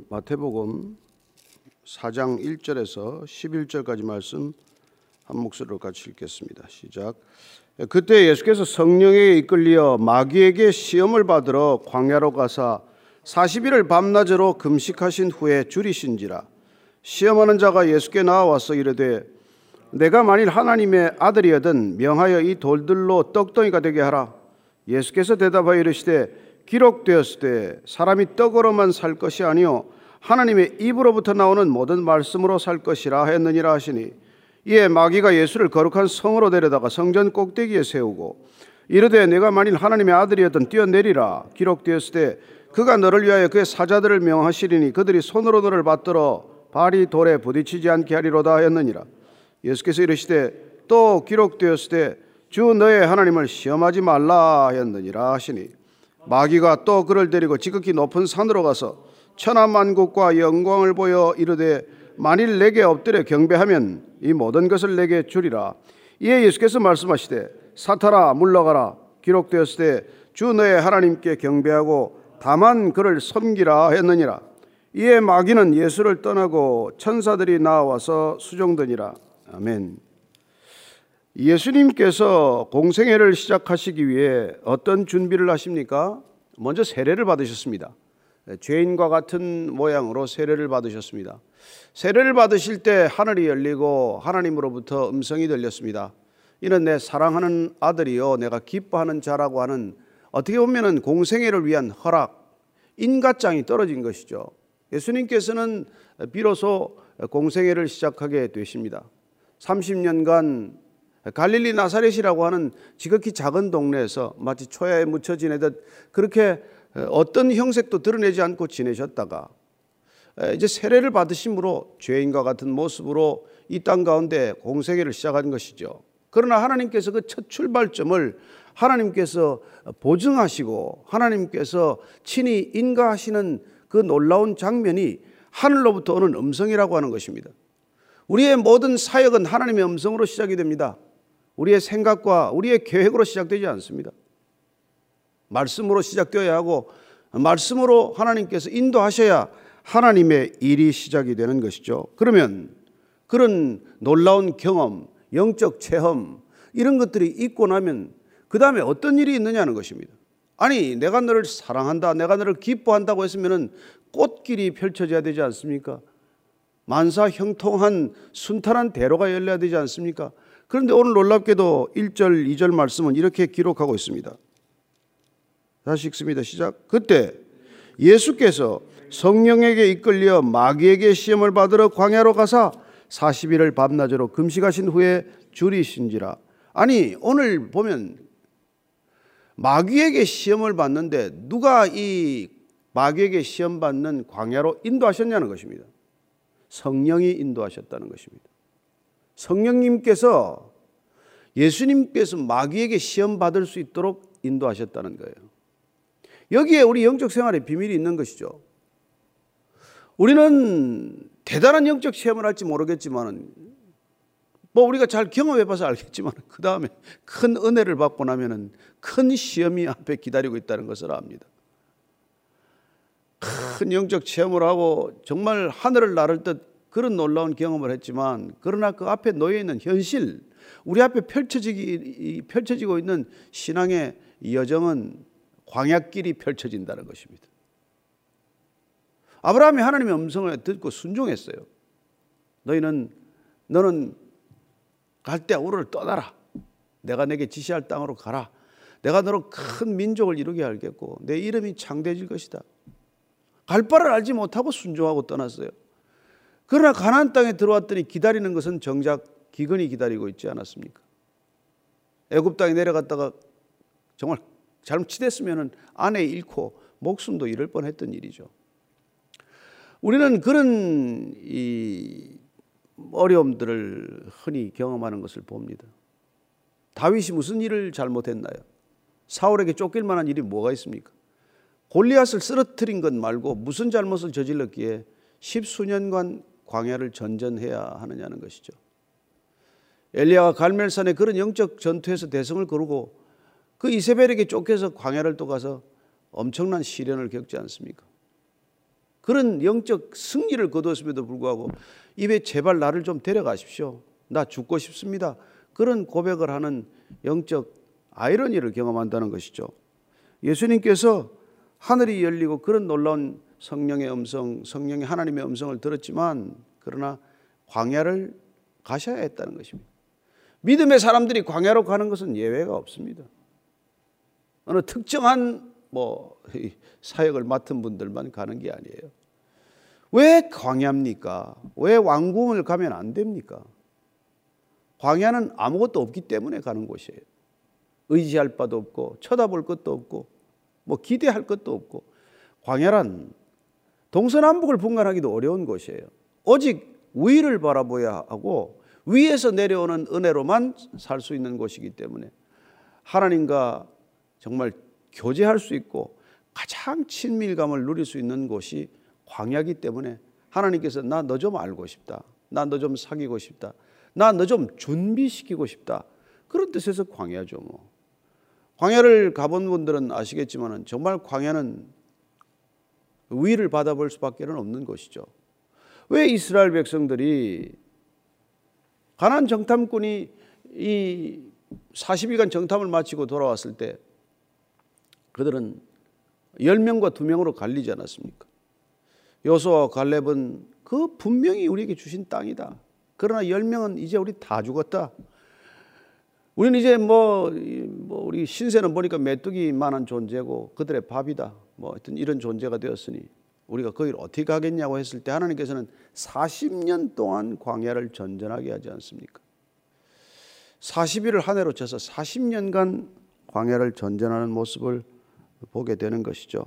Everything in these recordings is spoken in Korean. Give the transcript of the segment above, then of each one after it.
마태복음 4장 1절에서 11절까지 말씀 한 목소리로 같이 읽겠습니다. 시작. 그때 예수께서 성령에 이끌려 마귀에게 시험을 받으러 광야로 가사 40일을 밤낮으로 금식하신 후에 줄이신지라. 시험하는 자가 예수께 나와서 이르되 내가 만일 하나님의 아들이거든 명하여 이 돌들로 떡덩이가 되게 하라. 예수께서 대답하여 이르시되 기록되었으되 사람이 떡으로만 살 것이 아니요 하나님의 입으로부터 나오는 모든 말씀으로 살 것이라 했느니라 하시니, 이에 마귀가 예수를 거룩한 성으로 데려다가 성전 꼭대기에 세우고 이르되 내가 만일 하나님의 아들이었던 뛰어내리라. 기록되었으되 그가 너를 위하여 그의 사자들을 명하시리니 그들이 손으로 너를 받들어 발이 돌에 부딪히지 않게 하리로다 했느니라. 예수께서 이르시되 또 기록되었으되 주 너의 하나님을 시험하지 말라 했느니라 하시니, 마귀가 또 그를 데리고 지극히 높은 산으로 가서 천하만국과 영광을 보여 이르되 만일 내게 엎드려 경배하면 이 모든 것을 내게 주리라. 이에 예수께서 말씀하시되 사탄아 물러가라. 기록되었으되 주 너의 하나님께 경배하고 다만 그를 섬기라 했느니라. 이에 마귀는 예수를 떠나고 천사들이 나와서 수종드니라. 아멘. 예수님께서 공생애를 시작하시기 위해 어떤 준비를 하십니까? 먼저 세례를 받으셨습니다. 죄인과 같은 모양으로 세례를 받으셨습니다. 세례를 받으실 때 하늘이 열리고 하나님으로부터 음성이 들렸습니다. 이는 내 사랑하는 아들이요 내가 기뻐하는 자라고 하는, 어떻게 보면 공생애를 위한 허락, 인가장이 떨어진 것이죠. 예수님께서는 비로소 공생애를 시작하게 되십니다. 30년간 갈릴리 나사렛이라고 하는 지극히 작은 동네에서 마치 초야에 묻혀 지내듯 그렇게 어떤 형색도 드러내지 않고 지내셨다가 이제 세례를 받으심으로 죄인과 같은 모습으로 이 땅 가운데 공생애를 시작한 것이죠. 그러나 하나님께서 그 첫 출발점을 하나님께서 보증하시고 하나님께서 친히 인가하시는 그 놀라운 장면이 하늘로부터 오는 음성이라고 하는 것입니다. 우리의 모든 사역은 하나님의 음성으로 시작이 됩니다. 우리의 생각과 우리의 계획으로 시작되지 않습니다. 말씀으로 시작되어야 하고 말씀으로 하나님께서 인도하셔야 하나님의 일이 시작이 되는 것이죠. 그러면 그런 놀라운 경험, 영적 체험 이런 것들이 있고 나면 그 다음에 어떤 일이 있느냐는 것입니다. 아니 내가 너를 사랑한다, 내가 너를 기뻐한다고 했으면 꽃길이 펼쳐져야 되지 않습니까? 만사 형통한 순탄한 대로가 열려야 되지 않습니까? 그런데 오늘 놀랍게도 1절 2절 말씀은 이렇게 기록하고 있습니다. 다시 읽습니다. 시작. 그때 예수께서 성령에게 이끌려 마귀에게 시험을 받으러 광야로 가사 40일을 밤낮으로 금식하신 후에 줄이신지라. 아니 오늘 보면 마귀에게 시험을 받는데 누가 이 마귀에게 시험 받는 광야로 인도하셨냐는 것입니다. 성령이 인도하셨다는 것입니다. 성령님께서 예수님께서 마귀에게 시험 받을 수 있도록 인도하셨다는 거예요. 여기에 우리 영적 생활의 비밀이 있는 것이죠. 우리는 대단한 영적 체험을 할지 모르겠지만 우리가 잘 경험해 봐서 알겠지만 그 다음에 큰 은혜를 받고 나면은 큰 시험이 앞에 기다리고 있다는 것을 압니다. 큰 영적 체험을 하고 정말 하늘을 나를 듯 그런 놀라운 경험을 했지만, 그러나 그 앞에 놓여 있는 현실, 우리 앞에 펼쳐지고 있는 신앙의 여정은 광야길이 펼쳐진다는 것입니다. 아브라함이 하나님의 음성을 듣고 순종했어요. 너는 갈대아 우르를 떠나라. 내가 내게 지시할 땅으로 가라. 내가 너로 큰 민족을 이루게 하겠고 내 이름이 창대해질 것이다. 갈 바를 알지 못하고 순종하고 떠났어요. 그러나 가나안 땅에 들어왔더니 기다리는 것은 정작 기근이 기다리고 있지 않았습니까? 애굽 땅에 내려갔다가 정말 잘못됐으면 아내 잃고 목숨도 잃을 뻔했던 일이죠. 우리는 그런 이 어려움들을 흔히 경험하는 것을 봅니다. 다윗이 무슨 일을 잘못했나요? 사울에게 쫓길 만한 일이 뭐가 있습니까? 골리앗을 쓰러뜨린 것 말고 무슨 잘못을 저질렀기에 10수년간 광야를 전전해야 하느냐는 것이죠. 엘리야가 갈멜산의 그런 영적 전투에서 대성을 거르고 그 이세벨에게 쫓겨서 광야를 또 가서 엄청난 시련을 겪지 않습니까? 그런 영적 승리를 거두었음에도 불구하고 입에 제발 나를 좀 데려가십시오. 나 죽고 싶습니다. 그런 고백을 하는 영적 아이러니를 경험한다는 것이죠. 예수님께서 하늘이 열리고 그런 놀라운 성령의 음성, 성령의 하나님의 음성을 들었지만 그러나 광야를 가셔야 했다는 것입니다. 믿음의 사람들이 광야로 가는 것은 예외가 없습니다. 어느 특정한 사역을 맡은 분들만 가는 게 아니에요. 왜 광야입니까? 왜 왕궁을 가면 안 됩니까? 광야는 아무것도 없기 때문에 가는 곳이에요. 의지할 바도 없고 쳐다볼 것도 없고 기대할 것도 없고, 광야란 동서남북을 분간하기도 어려운 곳이에요. 오직 위를 바라보아야 하고 위에서 내려오는 은혜로만 살 수 있는 곳이기 때문에 하나님과 정말 교제할 수 있고 가장 친밀감을 누릴 수 있는 곳이 광야이기 때문에 하나님께서 나 너 좀 알고 싶다, 나 너 좀 사귀고 싶다, 나 너 좀 준비시키고 싶다, 그런 뜻에서 광야죠. 광야를 가본 분들은 아시겠지만 정말 광야는 위를 받아볼 수밖에 없는 것이죠. 왜 이스라엘 백성들이 가나안 정탐꾼이 이 40일간 정탐을 마치고 돌아왔을 때 그들은 10명과 2명으로 갈리지 않았습니까? 여호수아와 갈렙은 그 분명히 우리에게 주신 땅이다. 그러나 10명은 이제 우리 다 죽었다. 우리는 이제 우리 신세는 보니까 메뚜기만한 존재고 그들의 밥이다. 하여튼 이런 존재가 되었으니 우리가 거기를 어떻게 가겠냐고 했을 때 하나님께서는 40년 동안 광야를 전전하게 하지 않습니까? 40일을 한 해로 쳐서 40년간 광야를 전전하는 모습을 보게 되는 것이죠.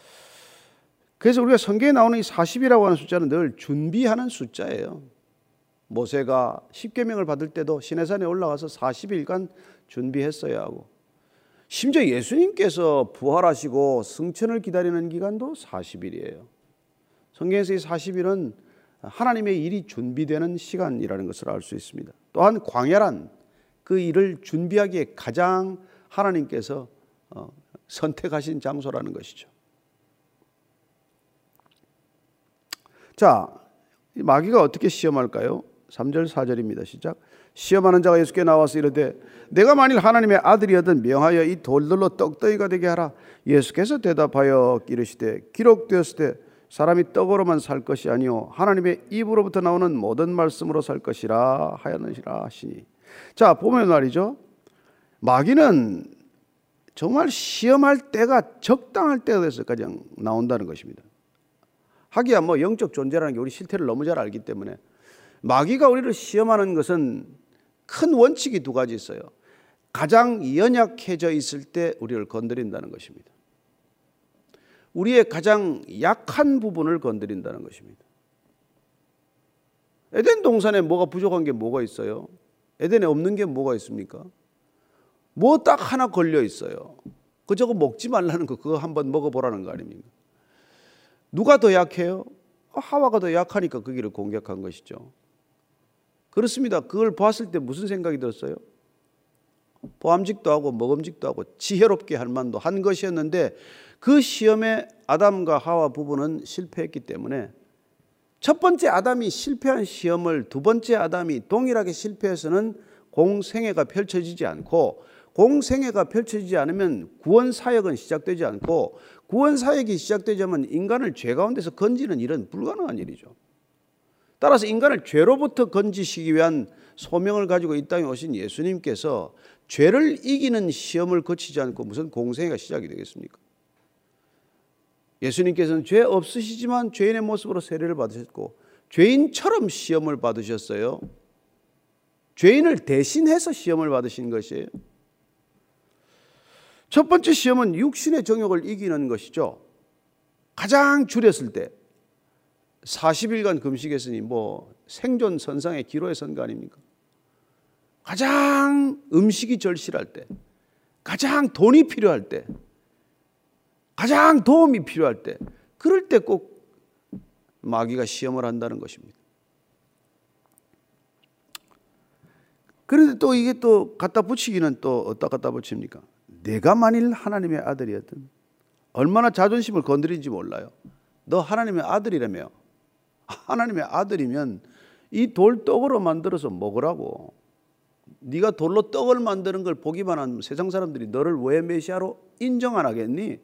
그래서 우리가 성경에 나오는 이 40이라고 하는 숫자는 늘 준비하는 숫자예요. 모세가 십계명을 받을 때도 시내산에 올라가서 40일간 준비했어야 하고, 심지어 예수님께서 부활하시고 승천을 기다리는 기간도 40일이에요. 성경에서 이 40일은 하나님의 일이 준비되는 시간이라는 것을 알 수 있습니다. 또한 광야란 그 일을 준비하기에 가장 하나님께서 선택하신 장소라는 것이죠. 자, 마귀가 어떻게 시험할까요? 3절 4절입니다. 시작. 시험하는 자가 예수께 나와서 이르되 내가 만일 하나님의 아들이거든 명하여 이 돌들로 떡덩이가 되게 하라. 예수께서 대답하여 이르시되 기록되었을 때 사람이 떡으로만 살 것이 아니요 하나님의 입으로부터 나오는 모든 말씀으로 살 것이라 하였느니라 하시니. 자, 보면 말이죠, 마귀는 정말 시험할 때가 적당할 때가 돼서 가장 나온다는 것입니다. 하기야 영적 존재라는 게 우리 실태를 너무 잘 알기 때문에 마귀가 우리를 시험하는 것은 큰 원칙이 2가지 있어요. 가장 연약해져 있을 때 우리를 건드린다는 것입니다. 우리의 가장 약한 부분을 건드린다는 것입니다. 에덴 동산에 뭐가 부족한 게 뭐가 있어요? 에덴에 없는 게 뭐가 있습니까? 딱 하나 걸려 있어요. 저거 먹지 말라는 거, 그거 한번 먹어보라는 거 아닙니까? 누가 더 약해요? 하와가 더 약하니까 그 길을 공격한 것이죠. 그렇습니다. 그걸 봤을 때 무슨 생각이 들었어요? 보암직도 하고 먹음직도 하고 지혜롭게 할 만도 한 것이었는데 그 시험에 아담과 하와 부부는 실패했기 때문에 첫 번째 아담이 실패한 시험을 두 번째 아담이 동일하게 실패해서는 공생애가 펼쳐지지 않고, 공생애가 펼쳐지지 않으면 구원 사역은 시작되지 않고, 구원 사역이 시작되자면 인간을 죄 가운데서 건지는 일은 불가능한 일이죠. 따라서 인간을 죄로부터 건지시기 위한 소명을 가지고 이 땅에 오신 예수님께서 죄를 이기는 시험을 거치지 않고 무슨 공생애가 시작이 되겠습니까? 예수님께서는 죄 없으시지만 죄인의 모습으로 세례를 받으셨고 죄인처럼 시험을 받으셨어요. 죄인을 대신해서 시험을 받으신 것이에요. 첫 번째 시험은 육신의 정욕을 이기는 것이죠. 가장 줄였을 때 40일간 금식했으니 생존 선상의 기로에 선 거 아닙니까? 가장 음식이 절실할 때, 가장 돈이 필요할 때, 가장 도움이 필요할 때, 그럴 때 꼭 마귀가 시험을 한다는 것입니다. 그런데 또 이게 또 갖다 붙이기는 또 어디다 갖다 내가 만일 하나님의 아들이었든, 얼마나 자존심을 건드린지 몰라요. 너 하나님의 아들이라며. 하나님의 아들이면 이 돌 떡으로 만들어서 먹으라고. 네가 돌로 떡을 만드는 걸 보기만 하면 세상 사람들이 너를 왜 메시아로 인정 안 하겠니?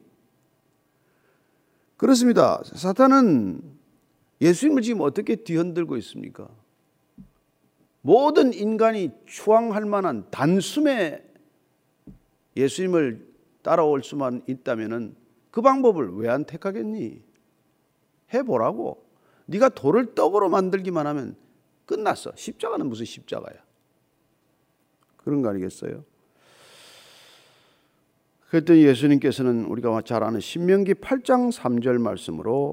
그렇습니다. 사탄은 예수님을 지금 어떻게 뒤흔들고 있습니까? 모든 인간이 추앙할 만한 단숨에 예수님을 따라올 수만 있다면 그 방법을 왜 안 택하겠니? 해보라고. 네가 돌을 떡으로 만들기만 하면 끝났어. 십자가는 무슨 십자가야. 그런 거 아니겠어요? 그랬더니 예수님께서는 우리가 잘 아는 신명기 8장 3절 말씀으로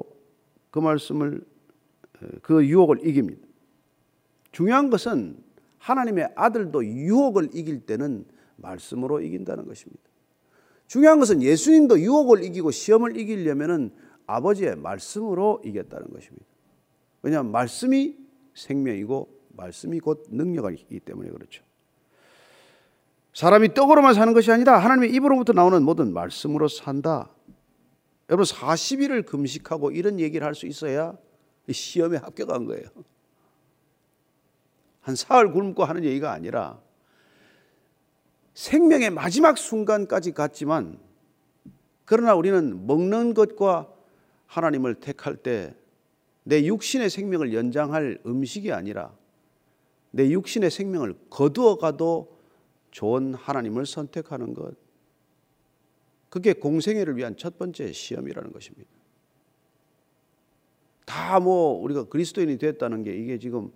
그 유혹을 이깁니다. 중요한 것은 하나님의 아들도 유혹을 이길 때는 말씀으로 이긴다는 것입니다. 중요한 것은 예수님도 유혹을 이기고 시험을 이기려면 아버지의 말씀으로 이겼다는 것입니다. 왜냐하면 말씀이 생명이고 말씀이 곧 능력이기 때문에 그렇죠. 사람이 떡으로만 사는 것이 아니라 하나님의 입으로부터 나오는 모든 말씀으로 산다. 여러분 40일을 금식하고 이런 얘기를 할 수 있어야 시험에 합격한 거예요. 한 사흘 굶고 하는 얘기가 아니라 생명의 마지막 순간까지 갔지만 그러나 우리는 먹는 것과 하나님을 택할 때 내 육신의 생명을 연장할 음식이 아니라 내 육신의 생명을 거두어가도 좋은 하나님을 선택하는 것. 그게 공생애를 위한 첫 번째 시험이라는 것입니다. 다 우리가 그리스도인이 됐다는 게 이게 지금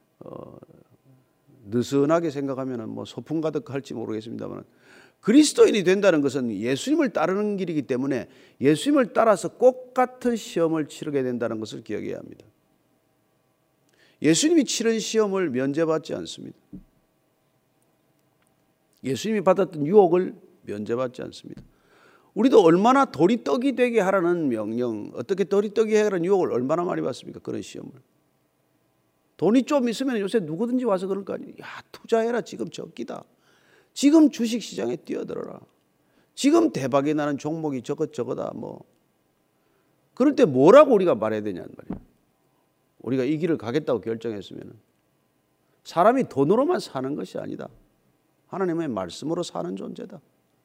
느슨하게 생각하면 소풍 가득할지 모르겠습니다만 그리스도인이 된다는 것은 예수님을 따르는 길이기 때문에 예수님을 따라서 꼭 같은 시험을 치르게 된다는 것을 기억해야 합니다. 예수님이 치른 시험을 면제받지 않습니다. 예수님이 받았던 유혹을 면제받지 않습니다. 우리도 얼마나 돌이 떡이 되게 하라는 명령, 어떻게 돌이 떡이 하라는 유혹을 얼마나 많이 받습니까? 그런 시험을. 돈이 좀 있으면 요새 누구든지 와서 그럴 거 아니에요. 야, 투자해라. 지금 적기다. 지금 주식시장에 뛰어들어라. 지금 대박이 나는 종목이 저거다. 그럴 때 뭐라고 우리가 말해야 되냐는 말이에요. 우리가 이 길을 가겠다고 결정했으면 사람이 돈으로만 사는 것이 아니다. 하나님의 말씀으로 사는 존재다.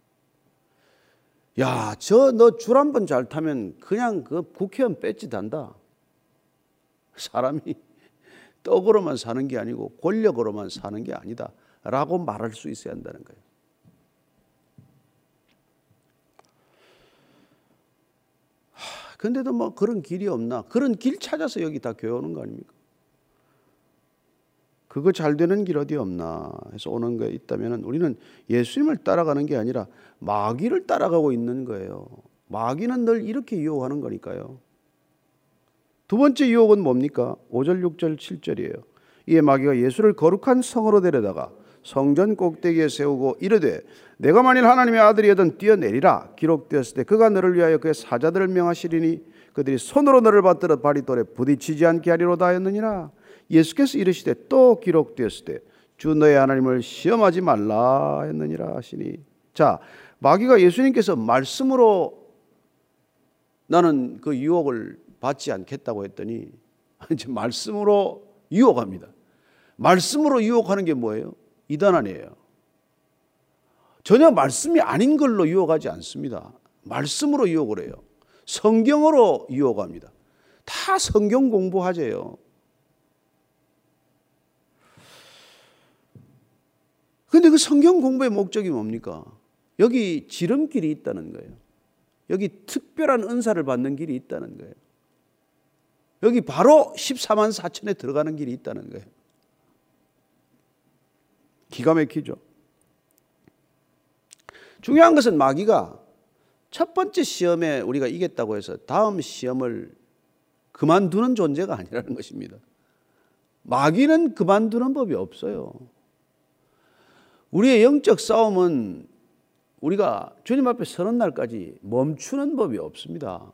야, 너 줄 한 번 잘 타면 그냥 그 국회의원 배지 단다. 사람이 떡으로만 사는 게 아니고 권력으로만 사는 게 아니다 라고 말할 수 있어야 한다는 거예요. 근데도 그런 길이 없나? 그런 길 찾아서 여기 다 교회 오는 거 아닙니까? 그거 잘 되는 길 어디 없나 해서 오는 게 있다면 우리는 예수님을 따라가는 게 아니라 마귀를 따라가고 있는 거예요. 마귀는 늘 이렇게 유혹하는 거니까요. 두 번째 유혹은 뭡니까? 5절, 6절, 7절이에요. 이에 마귀가 예수를 거룩한 성으로 데려다가 성전 꼭대기에 세우고 이르되 내가 만일 하나님의 아들이거든 뛰어내리라. 기록되었을 때 그가 너를 위하여 그의 사자들을 명하시리니 그들이 손으로 너를 받들어 바리돌에 부딪히지 않게 하리로다 하였느니라. 예수께서 이르시되 또 기록되었을 때 주 너의 하나님을 시험하지 말라 했느니라 하시니. 자, 마귀가 예수님께서 말씀으로 나는 그 유혹을 받지 않겠다고 했더니 이제 말씀으로 유혹합니다. 말씀으로 유혹하는 게 뭐예요? 이단 아니에요. 전혀 말씀이 아닌 걸로 유혹하지 않습니다. 말씀으로 유혹을 해요. 성경으로 유혹합니다. 다 성경 공부하재요. 그런데 그 성경 공부의 목적이 뭡니까? 여기 지름길이 있다는 거예요. 여기 특별한 은사를 받는 길이 있다는 거예요. 여기 바로 14만 4천에 들어가는 길이 있다는 거예요. 기가 막히죠. 중요한 것은 마귀가 첫 번째 시험에 우리가 이겼다고 해서 다음 시험을 그만두는 존재가 아니라는 것입니다. 마귀는 그만두는 법이 없어요. 우리의 영적 싸움은 우리가 주님 앞에 서는 날까지 멈추는 법이 없습니다.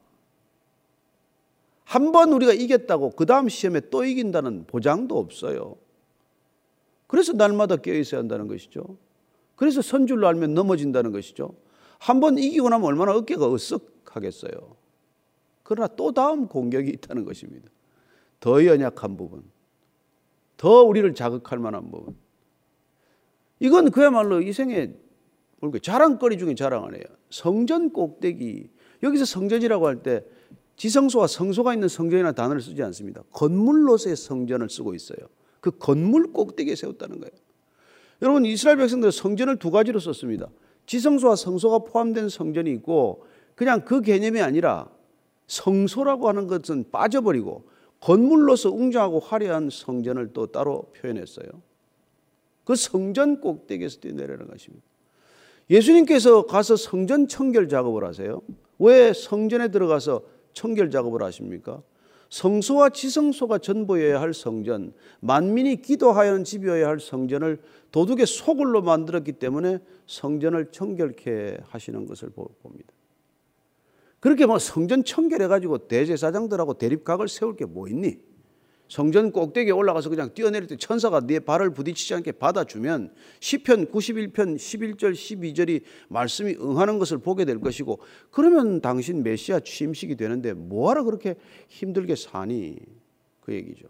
한 번 우리가 이겼다고 그 다음 시험에 또 이긴다는 보장도 없어요. 그래서 날마다 깨어 있어야 한다는 것이죠. 그래서 선줄로 알면 넘어진다는 것이죠. 한 번 이기고 나면 얼마나 어깨가 으쓱하겠어요. 그러나 또 다음 공격이 있다는 것입니다. 더 연약한 부분, 더 우리를 자극할 만한 부분. 이건 그야말로 이 생에 자랑거리 중에 자랑 아니에요. 성전 꼭대기. 여기서 성전이라고 할 때 지성소와 성소가 있는 성전이라는 단어를 쓰지 않습니다. 건물로서의 성전을 쓰고 있어요. 그 건물 꼭대기에 세웠다는 거예요. 여러분, 이스라엘 백성들은 성전을 두 가지로 썼습니다. 지성소와 성소가 포함된 성전이 있고, 그냥 그 개념이 아니라 성소라고 하는 것은 빠져버리고 건물로서 웅장하고 화려한 성전을 또 따로 표현했어요. 그 성전 꼭대기에서 뛰어내리는 것입니다. 예수님께서 가서 성전 청결 작업을 하세요. 왜 성전에 들어가서 청결 작업을 하십니까? 성소와 지성소가 전부여야 할 성전, 만민이 기도하여는 집이어야 할 성전을 도둑의 소굴로 만들었기 때문에 성전을 청결케 하시는 것을 봅니다. 그렇게 뭐 성전 청결해가지고 대제사장들하고 대립각을 세울 게 뭐 있니? 성전 꼭대기에 올라가서 그냥 뛰어내릴 때 천사가 네 발을 부딪히지 않게 받아주면 시편 91편 11절 12절이 말씀이 응하는 것을 보게 될 것이고, 그러면 당신 메시아 취임식이 되는데 뭐하러 그렇게 힘들게 사니? 그 얘기죠.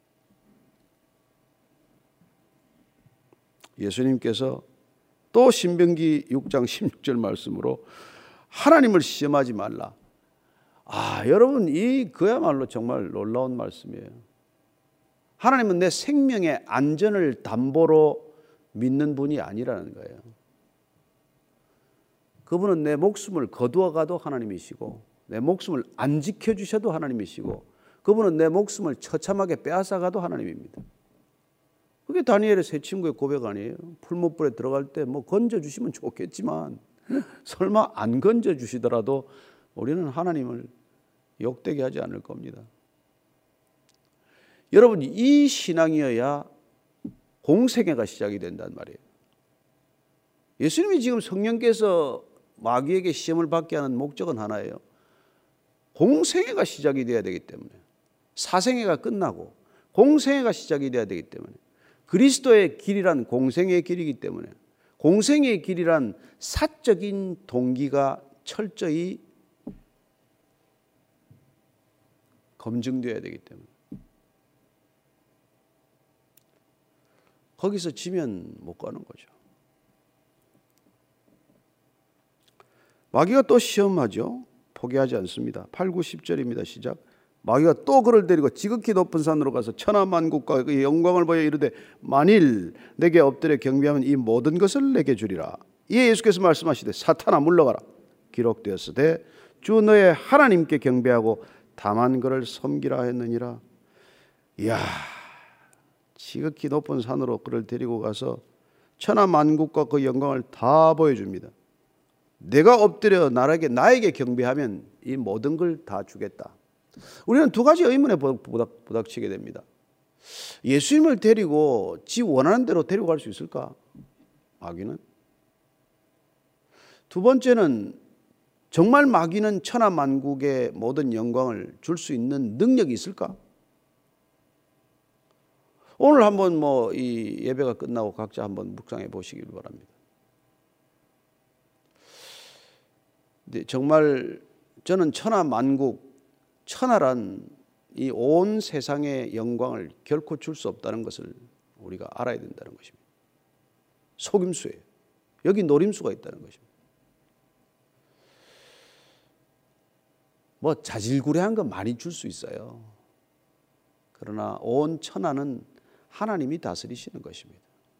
예수님께서 또 신명기 6장 16절 말씀으로 하나님을 시험하지 말라. 여러분, 이 그야말로 정말 놀라운 말씀이에요. 하나님은 내 생명의 안전을 담보로 믿는 분이 아니라는 거예요. 그분은 내 목숨을 거두어 가도 하나님이시고, 내 목숨을 안 지켜주셔도 하나님이시고, 그분은 내 목숨을 처참하게 빼앗아 가도 하나님입니다. 그게 다니엘의 세 친구의 고백 아니에요? 풀무불에 들어갈 때 뭐 건져주시면 좋겠지만 설마 안 건져주시더라도 우리는 하나님을 욕되게 하지 않을 겁니다. 여러분, 이 신앙이어야 공생애가 시작이 된단 말이에요. 예수님이 지금 성령께서 마귀에게 시험을 받게 하는 목적은 하나예요. 공생애가 시작이 돼야 되기 때문에, 사생애가 끝나고 공생애가 시작이 돼야 되기 때문에, 그리스도의 길이란 공생애의 길이기 때문에, 공생애의 길이란 사적인 동기가 철저히 검증되어야 되기 때문에, 거기서 지면 못 가는 거죠. 마귀가 또 시험하죠. 포기하지 않습니다. 8, 9, 10절입니다. 시작. 마귀가 또 그를 데리고 지극히 높은 산으로 가서 천하만국과 그의 영광을 보여 이르되 만일 내게 엎드려 경배하면 이 모든 것을 내게 주리라. 이에 예수께서 말씀하시되 사탄아 물러가라. 기록되었으되 주 너의 하나님께 경배하고 다만 그를 섬기라 했느니라. 이야, 지극히 높은 산으로 그를 데리고 가서 천하만국과 그 영광을 다 보여줍니다. 내가 엎드려 나에게 경배하면 이 모든 걸 다 주겠다. 우리는 두 가지 의문에 부닥치게 됩니다. 예수님을 데리고 지 원하는 대로 데려갈 수 있을까? 마귀는. 두 번째는 정말 마귀는 천하만국의 모든 영광을 줄 수 있는 능력이 있을까? 오늘 한번 이 예배가 끝나고 각자 한번 묵상해 보시길 바랍니다. 근데 정말 저는 천하만국, 천하란 이 온 세상의 영광을 결코 줄 수 없다는 것을 우리가 알아야 된다는 것입니다. 속임수예요. 여기 노림수가 있다는 것입니다. 자질구레한 건 많이 줄 수 있어요. 그러나 온 천하는 하나님이 다스리시는 것입니다.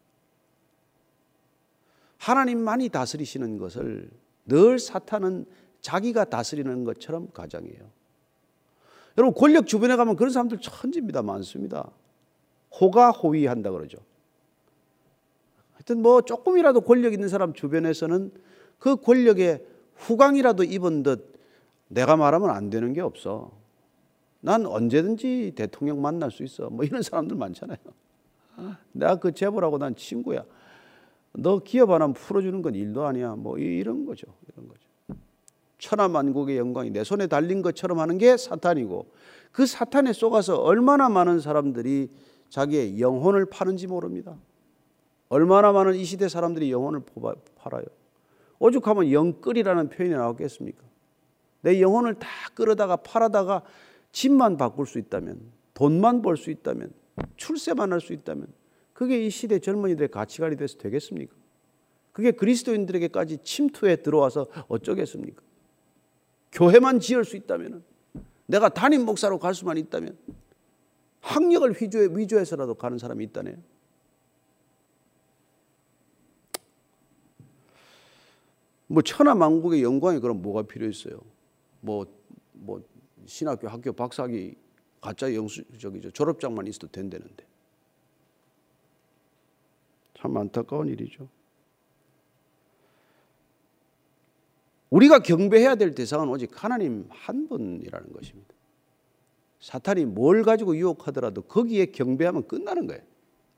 하나님만이 다스리시는 것을 늘 사탄은 자기가 다스리는 것처럼 가장해요. 여러분, 권력 주변에 가면 그런 사람들 천지입니다. 많습니다. 호가호위한다 그러죠. 하여튼 조금이라도 권력 있는 사람 주변에서는 그 권력에 후광이라도 입은 듯 내가 말하면 안 되는 게 없어. 난 언제든지 대통령 만날 수 있어. 이런 사람들 많잖아요. 내가 그 재벌하고 난 친구야. 너 기업 하나 풀어주는 건 일도 아니야. 이런 거죠. 이런 거죠. 천하만국의 영광이 내 손에 달린 것처럼 하는 게 사탄이고, 그 사탄에 속아서 얼마나 많은 사람들이 자기의 영혼을 파는지 모릅니다. 얼마나 많은 이 시대 사람들이 영혼을 팔아요. 오죽하면 영끌이라는 표현이 나왔겠습니까? 내 영혼을 다 끌어다가 팔아다가 집만 바꿀 수 있다면, 돈만 벌 수 있다면, 출세만 할 수 있다면 그게 이 시대 젊은이들의 가치관이 돼서 되겠습니까? 그게 그리스도인들에게까지 침투해 들어와서 어쩌겠습니까? 교회만 지을 수 있다면, 내가 담임 목사로 갈 수만 있다면, 학력을 위조해서라도 가는 사람이 있다네요. 뭐 천하만국의 영광이 그럼 뭐가 필요 있어요? 뭐 신학교 학교 박사학위 가짜 졸업장만 있어도 된다는데. 참 안타까운 일이죠. 우리가 경배해야 될 대상은 오직 하나님 한 분이라는 것입니다. 사탄이 뭘 가지고 유혹하더라도 거기에 경배하면 끝나는 거예요.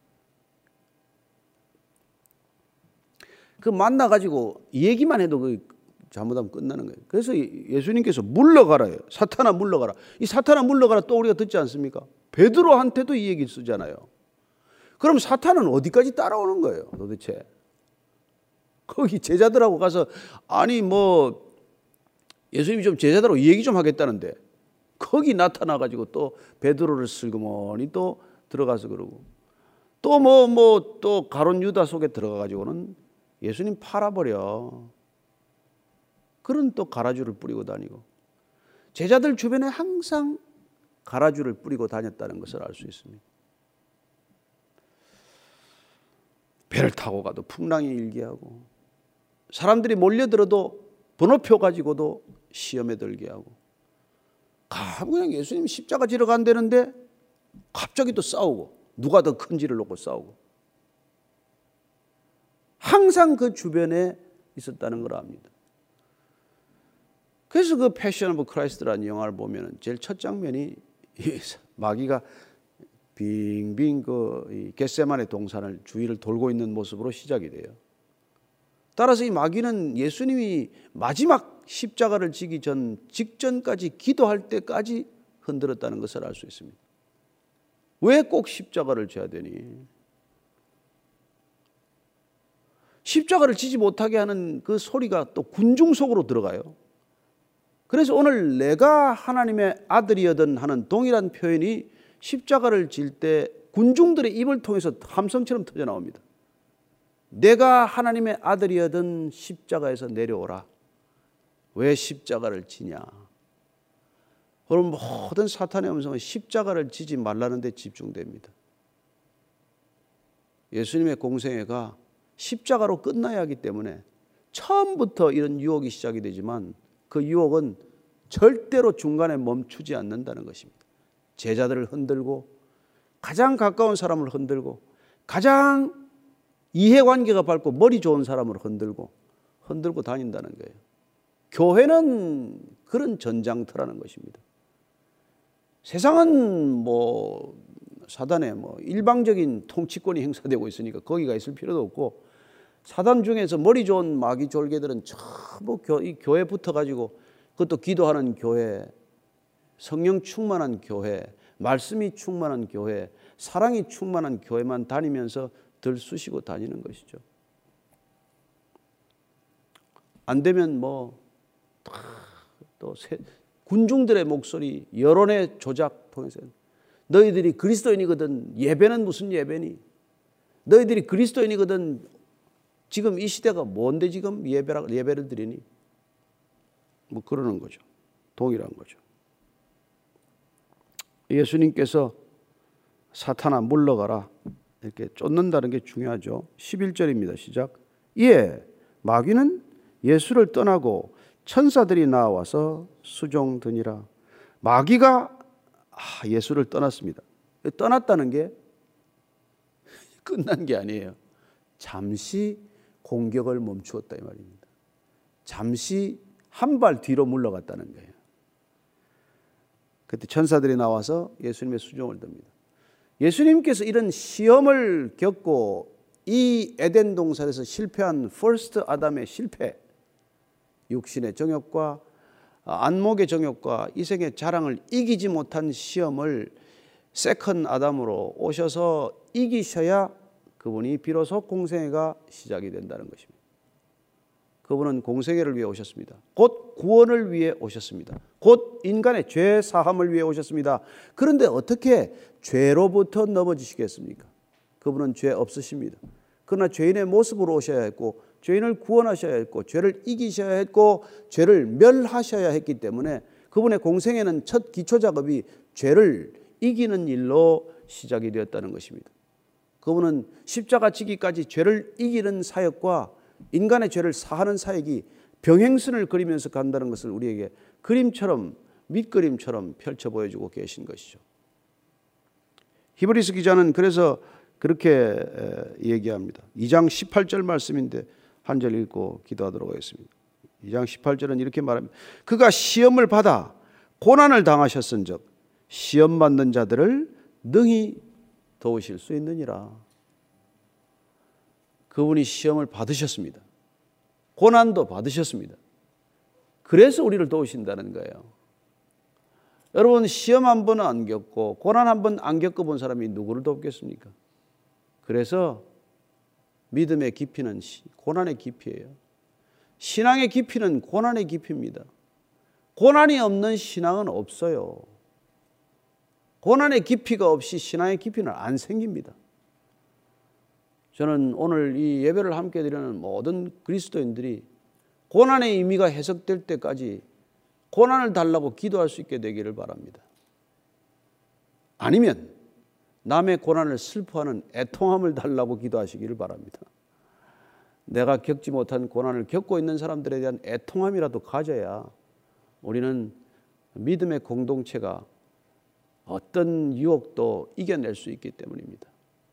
그 만나가지고 얘기만 해도 그 잘못하면 끝나는 거예요. 그래서 예수님께서 물러가라요. 사탄아 물러가라. 이 사탄아 물러가라 또 우리가 듣지 않습니까? 베드로한테도 이 얘기 쓰잖아요. 그럼 사탄은 어디까지 따라오는 거예요 도대체? 거기 제자들하고 가서 아니 뭐 예수님이 좀 제자들하고 얘기 좀 하겠다는데 거기 나타나가지고 또 베드로를 슬그머니 또 들어가서 그러고 또 또 가룟 유다 속에 들어가가지고는 예수님 팔아버려. 그런 또 가라주를 뿌리고 다니고 제자들 주변에 항상 가라주를 뿌리고 다녔다는 것을 알 수 있습니다. 배를 타고 가도 풍랑이 일게 하고 사람들이 몰려들어도 번호표 가지고도 시험에 들게 하고 그냥 예수님 십자가 지러 간다는데 갑자기 또 싸우고 누가 더 큰지를 놓고 싸우고 항상 그 주변에 있었다는 걸 압니다. 그래서 그 패션 오브 크라이스트라는 영화를 보면 제일 첫 장면이 마귀가 빙빙 그 겟세마네 동산을 주위를 돌고 있는 모습으로 시작이 돼요. 따라서 이 마귀는 예수님이 마지막 십자가를 지기 직전까지 기도할 때까지 흔들었다는 것을 알 수 있습니다. 왜 꼭 십자가를 져야 되니? 십자가를 지지 못하게 하는 그 소리가 또 군중 속으로 들어가요. 그래서 오늘 내가 하나님의 아들이여든 하는 동일한 표현이 십자가를 질 때 군중들의 입을 통해서 함성처럼 터져 나옵니다. 내가 하나님의 아들이여든 십자가에서 내려오라. 왜 십자가를 지냐? 그럼 모든 사탄의 음성은 십자가를 지지 말라는 데 집중됩니다. 예수님의 공생애가 십자가로 끝나야 하기 때문에 처음부터 이런 유혹이 시작이 되지만 그 유혹은 절대로 중간에 멈추지 않는다는 것입니다. 제자들을 흔들고 가장 가까운 사람을 흔들고 가장 이해관계가 밝고 머리 좋은 사람을 흔들고 다닌다는 거예요. 교회는 그런 전장터라는 것입니다. 세상은 뭐 사단의 일방적인 통치권이 행사되고 있으니까 거기가 있을 필요도 없고 사단 중에서 머리 좋은 마귀 졸개들은 전부 이 교회에 붙어가지고 그것도 기도하는 교회, 성령 충만한 교회, 말씀이 충만한 교회, 사랑이 충만한 교회만 다니면서 들쑤시고 다니는 것이죠. 안 되면 또 군중들의 목소리, 여론의 조작 통해서 너희들이 그리스도인이거든 예배는 무슨 예배니? 너희들이 그리스도인이거든 지금 이 시대가 뭔데 지금 예배를 드리니? 그러는 거죠. 동일한 거죠. 예수님께서 사탄아 물러가라 이렇게 쫓는다는 게 중요하죠. 11절입니다. 시작. 이에 마귀는 예수를 떠나고 천사들이 나와서 수종드니라. 마귀가 예수를 떠났습니다. 떠났다는 게 끝난 게 아니에요. 잠시 공격을 멈추었다 이 말입니다. 잠시 한 발 뒤로 물러갔다는 거예요. 그때 천사들이 나와서 예수님의 수종을 듭니다. 예수님께서 이런 시험을 겪고 이 에덴 동산에서 실패한 퍼스트 아담의 실패, 육신의 정욕과 안목의 정욕과 이생의 자랑을 이기지 못한 시험을 세컨 아담으로 오셔서 이기셔야 그분이 비로소 공생애가 시작이 된다는 것입니다. 그분은 공생애를 위해 오셨습니다. 곧 구원을 위해 오셨습니다. 곧 인간의 죄 사함을 위해 오셨습니다. 그런데 어떻게 죄로부터 넘어지시겠습니까? 그분은 죄 없으십니다. 그러나 죄인의 모습으로 오셔야 했고, 죄인을 구원하셔야 했고, 죄를 이기셔야 했고, 죄를 멸하셔야 했기 때문에 그분의 공생애는 첫 기초 작업이 죄를 이기는 일로 시작이 되었다는 것입니다. 그분은 십자가 지기까지 죄를 이기는 사역과 인간의 죄를 사하는 사역이 병행선을 그리면서 간다는 것을 우리에게 그림처럼, 밑그림처럼 펼쳐 보여주고 계신 것이죠. 히브리서 기자는 그래서 그렇게 얘기합니다. 2장 18절 말씀인데 한 절 읽고 기도하도록 하겠습니다. 2장 18절은 이렇게 말합니다. 그가 시험을 받아 고난을 당하셨은즉 시험 받는 자들을 능히 도우실 수 있느니라. 그분이 시험을 받으셨습니다. 고난도 받으셨습니다. 그래서 우리를 도우신다는 거예요. 여러분, 시험 한 번은 안 겪고 고난 한 번 안 겪어본 사람이 누구를 돕겠습니까? 그래서 믿음의 깊이는 고난의 깊이예요. 신앙의 깊이는 고난의 깊이입니다. 고난이 없는 신앙은 없어요. 고난의 깊이가 없이 신앙의 깊이는 안 생깁니다. 저는 오늘 이 예배를 함께 드리는 모든 그리스도인들이 고난의 의미가 해석될 때까지 고난을 달라고 기도할 수 있게 되기를 바랍니다. 아니면 남의 고난을 슬퍼하는 애통함을 달라고 기도하시기를 바랍니다. 내가 겪지 못한 고난을 겪고 있는 사람들에 대한 애통함이라도 가져야 우리는 믿음의 공동체가 어떤 유혹도 이겨낼 수 있기 때문입니다.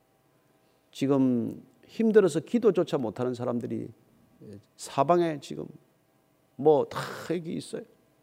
지금 힘들어서 기도조차 못하는 사람들이 사방에 지금 다 여기 있어요.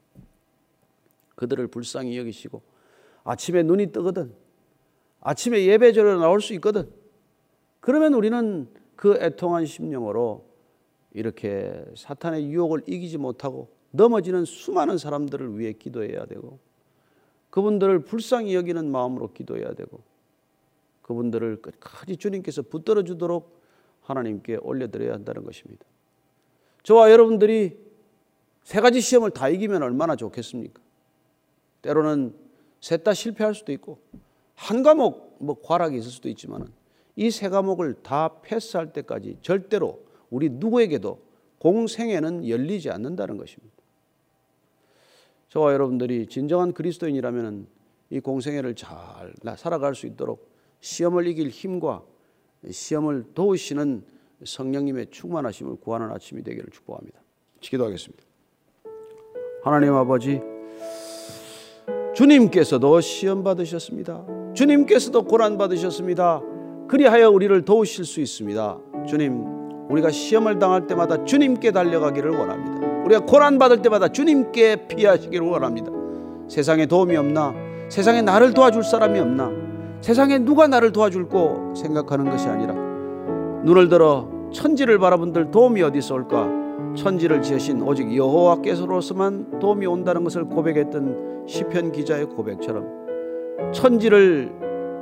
그들을 불쌍히 여기시고 아침에 눈이 뜨거든, 아침에 예배드리러 나올 수 있거든, 그러면 우리는 그 애통한 심령으로 이렇게 사탄의 유혹을 이기지 못하고 넘어지는 수많은 사람들을 위해 기도해야 되고, 그분들을 불쌍히 여기는 마음으로 기도해야 되고, 그분들을 끝까지 주님께서 붙들어 주도록 하나님께 올려드려야 한다는 것입니다. 저와 여러분들이 세 가지 시험을 다 이기면 얼마나 좋겠습니까? 때로는 셋 다 실패할 수도 있고 한 과목 과락이 있을 수도 있지만 이 세 과목을 다 패스할 때까지 절대로 우리 누구에게도 공생애는 열리지 않는다는 것입니다. 저와 여러분들이 진정한 그리스도인이라면 이 공생애를 잘 살아갈 수 있도록 시험을 이길 힘과 시험을 도우시는 성령님의 충만하심을 구하는 아침이 되기를 축복합니다. 기도하겠습니다. 하나님 아버지, 주님께서도 시험 받으셨습니다. 주님께서도 고난 받으셨습니다. 그리하여 우리를 도우실 수 있습니다. 주님, 우리가 시험을 당할 때마다 주님께 달려가기를 원합니다. 우리가 고난 받을 때마다 주님께 피하시기를 원합니다. 세상에 도움이 없나? 세상에 나를 도와줄 사람이 없나? 세상에 누가 나를 도와줄고 생각하는 것이 아니라 눈을 들어 천지를 바라본들 도움이 어디서 올까? 천지를 지으신 오직 여호와께서로서만 도움이 온다는 것을 고백했던 시편 기자의 고백처럼 천지를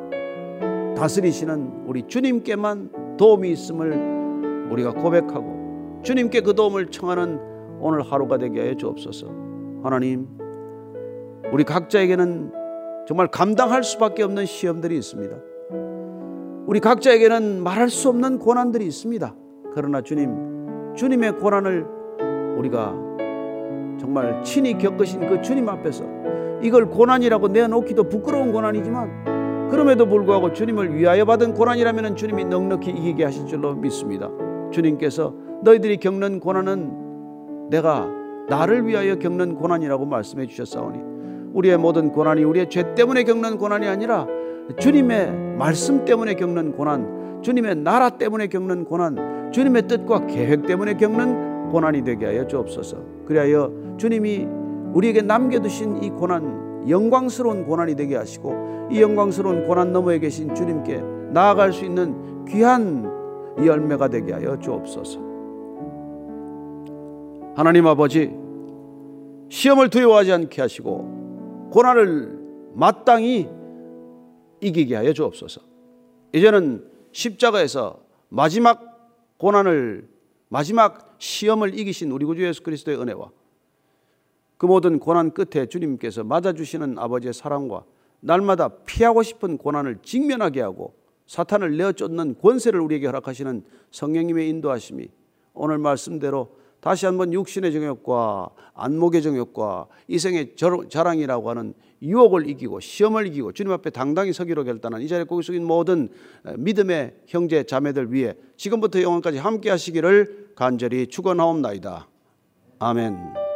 다스리시는 우리 주님께만 도움이 있음을 우리가 고백하고 주님께 그 도움을 청하는 오늘 하루가 되게 하여 주옵소서. 하나님, 우리 각자에게는 정말 감당할 수밖에 없는 시험들이 있습니다. 우리 각자에게는 말할 수 없는 고난들이 있습니다. 그러나 주님의 고난을 우리가 정말 친히 겪으신 그 주님 앞에서 이걸 고난이라고 내어놓기도 부끄러운 고난이지만 그럼에도 불구하고 주님을 위하여 받은 고난이라면 주님이 넉넉히 이기게 하실 줄로 믿습니다. 주님께서 너희들이 겪는 고난은 내가 나를 위하여 겪는 고난이라고 말씀해 주셨사오니 우리의 모든 고난이 우리의 죄 때문에 겪는 고난이 아니라 주님의 말씀 때문에 겪는 고난, 주님의 나라 때문에 겪는 고난, 주님의 뜻과 계획 때문에 겪는 고난이 되게 하여 주옵소서. 그리하여 주님이 우리에게 남겨두신 이 고난, 영광스러운 고난이 되게 하시고 이 영광스러운 고난 너머에 계신 주님께 나아갈 수 있는 귀한 열매가 되게 하여 주옵소서. 하나님 아버지, 시험을 두려워하지 않게 하시고 고난을 마땅히 이기게 하여 주옵소서. 이제는 십자가에서 마지막 고난을 마지막 시험을 이기신 우리 구주 예수 그리스도의 은혜와 그 모든 고난 끝에 주님께서 맞아주시는 아버지의 사랑과 날마다 피하고 싶은 고난을 직면하게 하고 사탄을 내어 쫓는 권세를 우리에게 허락하시는 성령님의 인도하심이 오늘 말씀대로 다시 한번 육신의 정욕과 안목의 정욕과 이생의 자랑이라고 하는 유혹을 이기고 시험을 이기고 주님 앞에 당당히 서기로 결단한 이 자리에 고개 숙인 모든 믿음의 형제 자매들 위해 지금부터 영원까지 함께 하시기를 간절히 축원하옵나이다. 아멘.